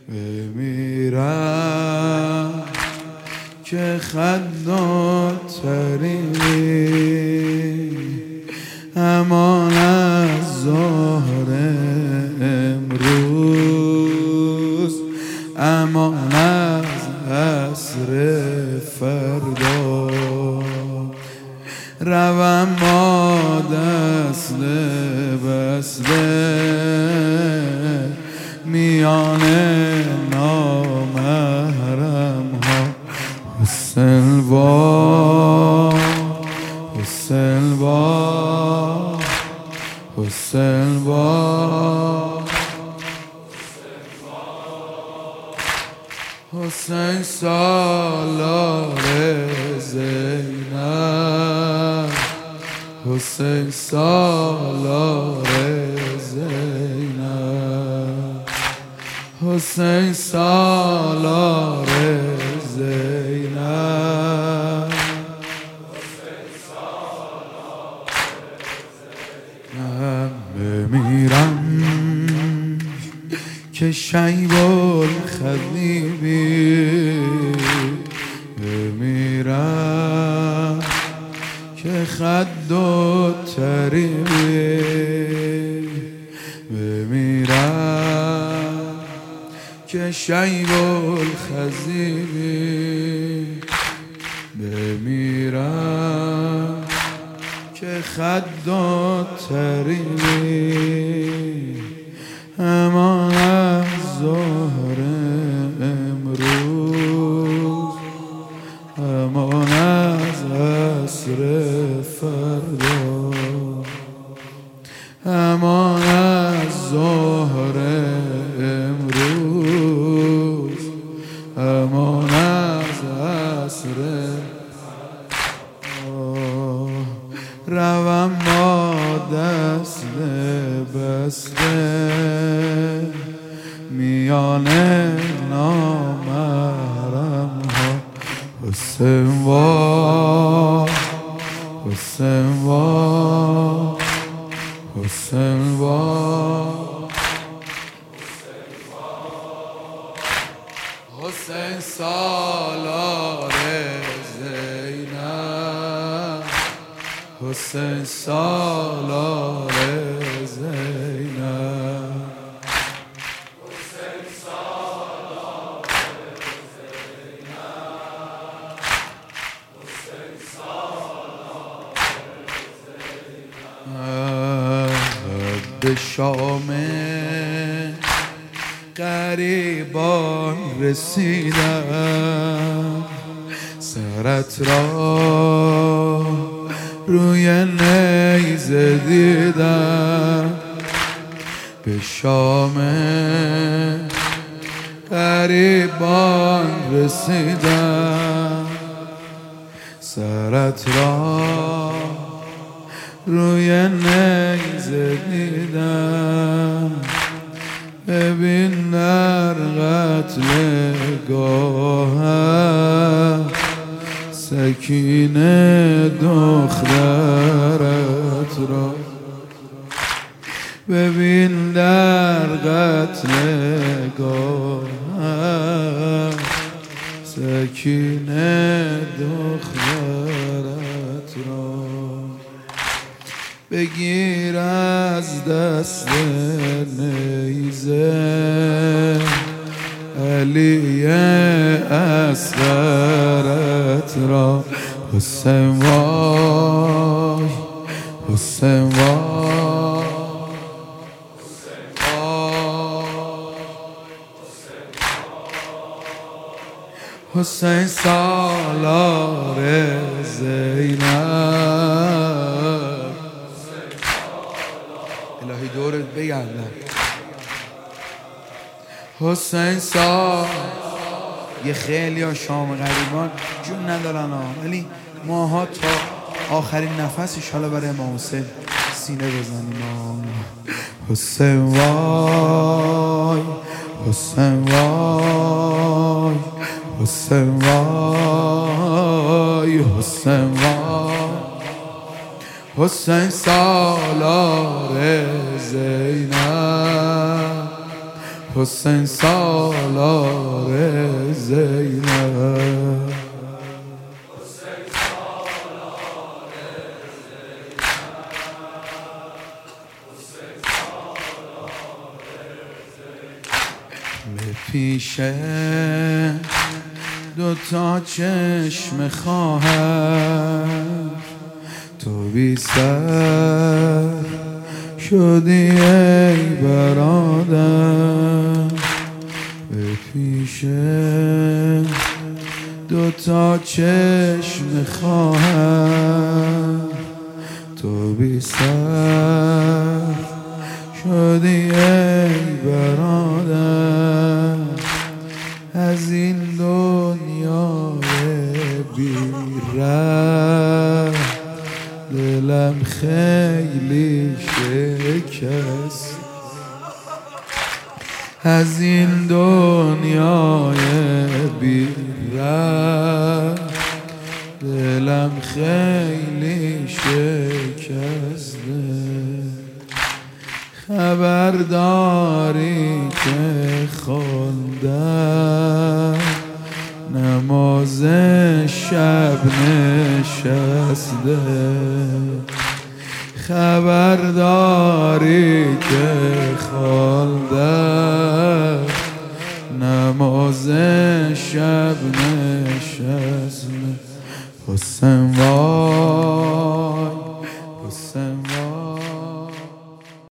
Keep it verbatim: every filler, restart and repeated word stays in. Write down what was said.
بمیرم که خنداتری امان از ظهر امروز، امان از عصر فردا. روم با دست بسته میان نامحرم ها. حسین با حسین با حسین با حسین سالار زینب، حسین سالار زینب، حسین سالار زینب، من بمیرم که شیب الخلیبی، بمیرم که خد و تریبی، بمیرم که شیب الخزیبی، بمیرم که خد و تریبی. امان از ظهر امروز، امان از عصر فردا. امان از ظهر امروز، امان از عصر فردا. روم با دست بسته میان نامحرم ها. حسین با حسین با حسین با حسین سالار زینب، حسین سالار زینب، حسین سالار زینب، حسین سالار زینب. به شام غریبان رسیدم، سرت را روی نیزه دیدم. به شام غریبان رسیدم، سرت را روی نیزه دیدم. ببین در قتل گاهم سکینه دخترت را، ببین در قتل گاهم سکینه دخترت را. بگیر از دست نیزه علی اصغرت را. حسین وای حسین وای حسین سالار زینب. الهی دورت بگردم. حسین سالار. یه خیلی ها شام غریبان جون ندارن ها، ولی ماها تا آخرین نفس ایشالا برای امام حسین سینه بزنیم. حسین وای حسین وای حسین وای حسین وای حسین سالار زینب، حسین سالار زینب به پیش دوتا چشم خواهر تو بی سر شدی ای برادر به پیش دوتا چشم خواهر تو بی سر شدی ای برادر از این دنیای بی ره دلم خیلی شکست از این دنیای بی ره دلم خیلی شکسته خبرداری که خوندم نماز شب نشسته خبرداری که خوندم نماز شب نشسته حسین